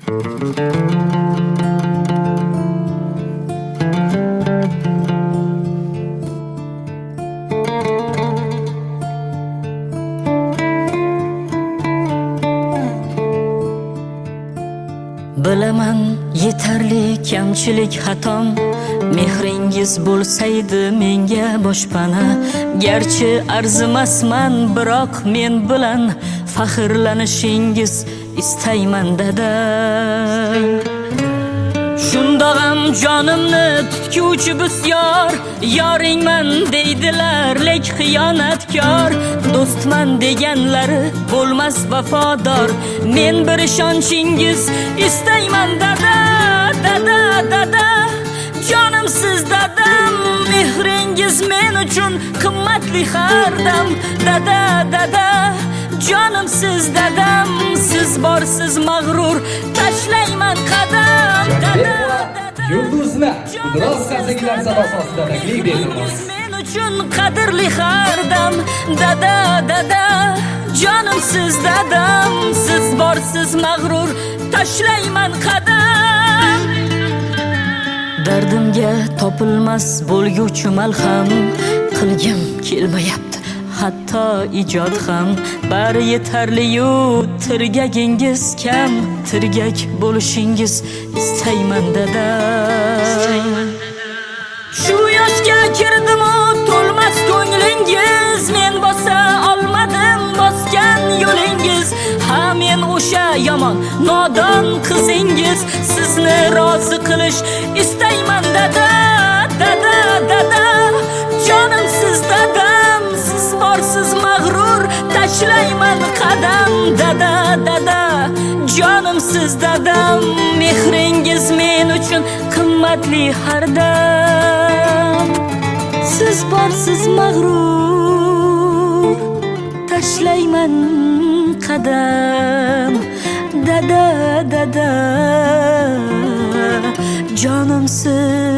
Bilaman yetarli kamchilik xatom, mehringiz bo'lsaydi menga boshpana. Garchi arzimasman, biroq men bilan faxrlanishingiz istayman dada. Shundog'am jonimni tutguvchi bisyor, yoringman deydilar lek xiyonatkor. Do'stman deganlari bo'lmas vafodor, men bir ishonchingiz istayman dada. Dada, dada, jonimsiz dadam, mehringiz men uchun qimmatli har dam. Dada, dada, jonimsiz dadam, siz borsiz mag'rur tashlayman qadam. Dada, Yulduzlar biroz qazigilar sadosi ostida taklif beramiz. Men uchun qadrli har dam. Dada, dada, jonimsiz dadam, siz borsiz mag'rur tashlayman qadam. Dardimga topilmas bo'lguvchi malham, qilgim kelmayapti hatto ijod ham. Bari yetarli-yu tirgagingiz kam, tirgak bo'lishingiz istayman dada. Shu yoshga kirdim-u to'lmas ko'nglingiz, men bosa olmadim bosgan yo'lingiz. Ha, men o'sha yomon nodon qizingiz, sizni rozi qilish istayman dada. Dada, dada, jonimsiz dadam, siz borsiz mag'rur tashlayman qadam. Dada, dada, jonimsiz dadam, mehringiz men uchun qimmatli har dam. Siz borsiz mag'rur tashlayman qadam. Dada, dada, jonimsiz